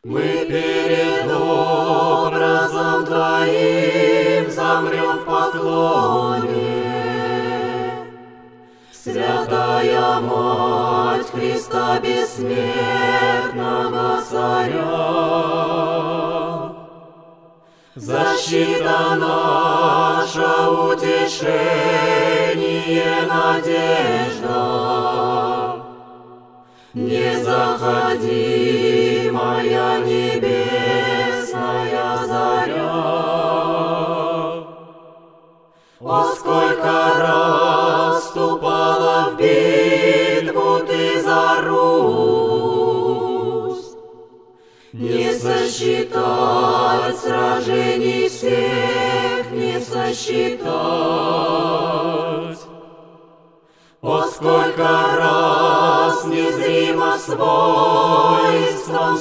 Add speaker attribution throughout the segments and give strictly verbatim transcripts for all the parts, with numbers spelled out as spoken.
Speaker 1: Мы перед образом Твоим замрем в поклоне. Святая Мать Христа бессмертного Царя, защита наша, утешение, надежда, незаходимая небесная заря. О, сколько раз вступала в битву Ты за Русь, не сосчитать сражений всех, не сосчитать. О, сколько раз незримо свойством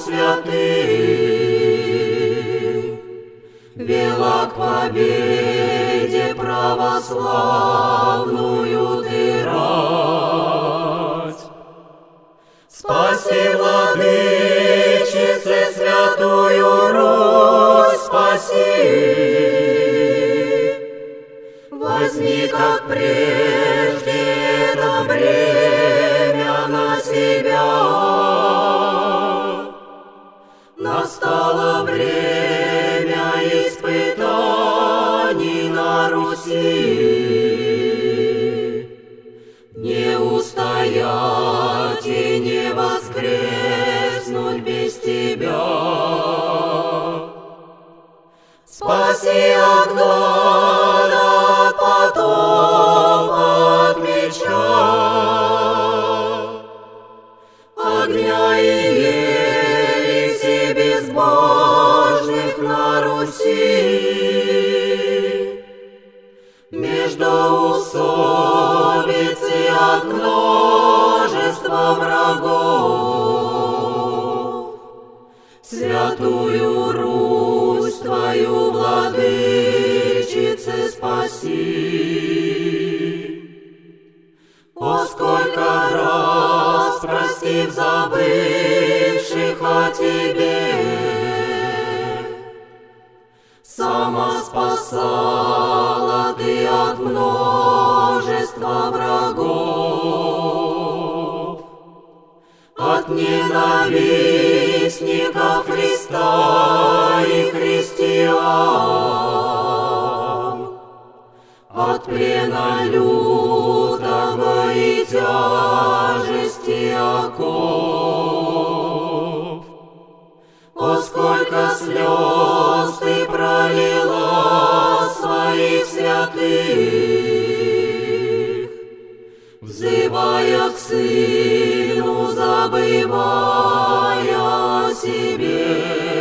Speaker 1: святых вела к победе православную Ты рать. Спаси, Владычице, святую Русь, спаси. Возьми, как прежде, это бремя на себя. Настало время испытаний на Руси. Не устоять и не воскреснуть без Тебя. Спаси от глада, от потопа, от меча, огня и ереси безбожных на Руси. Междоусобицы от множества врагов, святую Русь Твою, Владычице, спаси. О, сколько раз, простив забывших о Тебе, сама спасала Ты от множества врагов, от ненавистников Христа и христиан, от плена лютого и тяжести оков. О, сколько слез Ты пролила своих святых, взывая к Сыну, забывая о себе,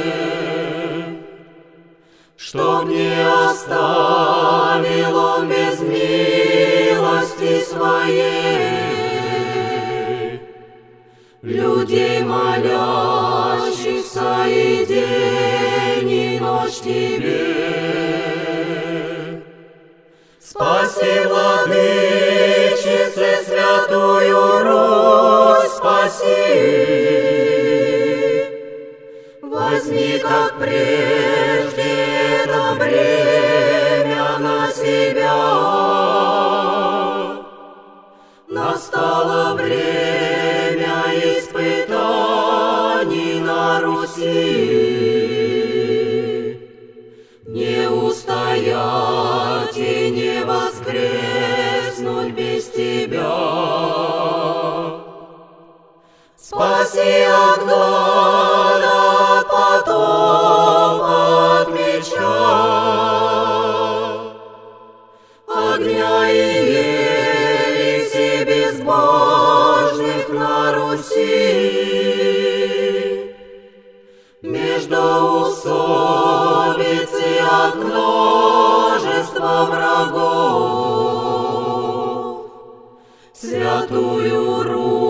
Speaker 1: чтоб не оставил Он без милости Своей людей, молящихся и день, и ночь Тебе. Спаси, Владычице, святую Русь, спаси. Возьми, как прежде, это бремя на себя. Настало время испытаний на Руси. Не устоять и не воскреснуть без Тебя. Спаси от глада, от потопа, от меча, огня и ереси безбожных на Руси. Междоусобицы от множества врагов, святую Русь